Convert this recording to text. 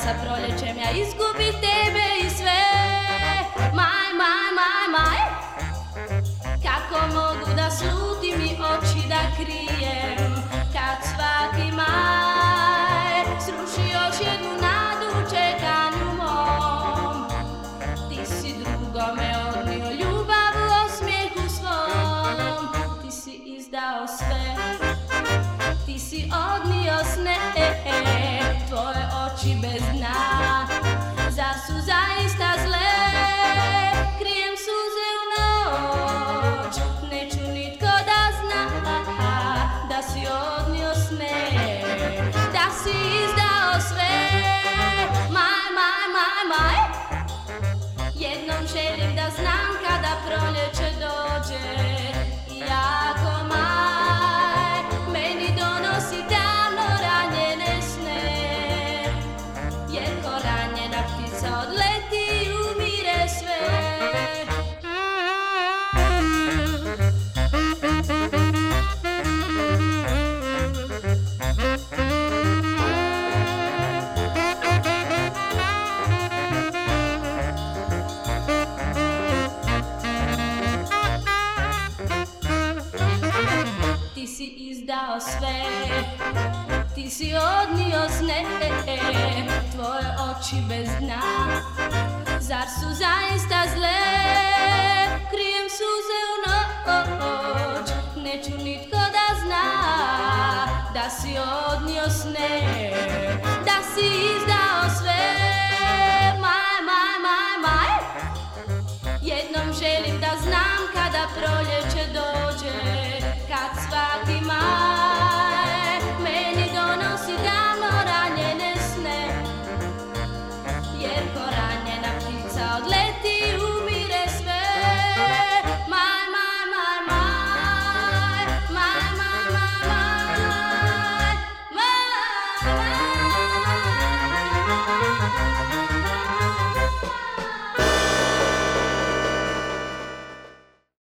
sa proljećem ja izgubih tebe i sve. Maj, kako mogu da slutim i oči da krijem, kad svaki maj sruši još jednu nadu čekanju mom. Ti si drugome odnio ljubav u osmijehu svom, ti si izdao sve, ti si odnio sne, tvoje oči bez dna, zar su zaista zle? Krijem suze u noć, neću nitko da zna, da si odnio sne, da si izdao sve. Maj, jednom želim da znam kada proljeće dođe, iako maj meni donosi davno ranjene sne, jer ko ranjena ptica odleti i umire sve. Ti si izdao sve, ti si odnio sne, tvoje oči bez dna, zar su zaista zle? Krijem suze u noć, neću nitko da zna, da si odnio sne, da si izdao sve. Maj, jednom želim da znam kada proljeće